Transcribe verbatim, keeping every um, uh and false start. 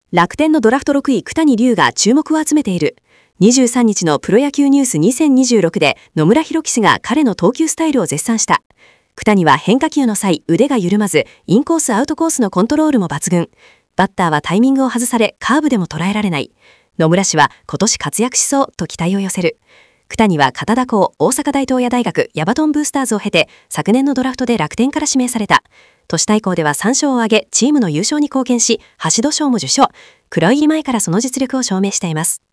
楽天のドラフトろくい九谷龍が注目を集めている。にじゅうさんにちのプロ野球ニュースにせんにじゅうろくで野村弘樹氏が彼の投球スタイルを絶賛した。九谷は変化球の際腕が緩まず、インコースアウトコースのコントロールも抜群。バッターはタイミングを外されカーブでも捉えられない。野村氏は今年活躍しそうと期待を寄せる。九谷は片田校、大阪大東亜大学、ヤバトンブースターズを経て昨年のドラフトで楽天から指名された。都市対抗ではさんしょうを挙げチームの優勝に貢献し、橋戸賞も受賞。黒入り前からその実力を証明しています。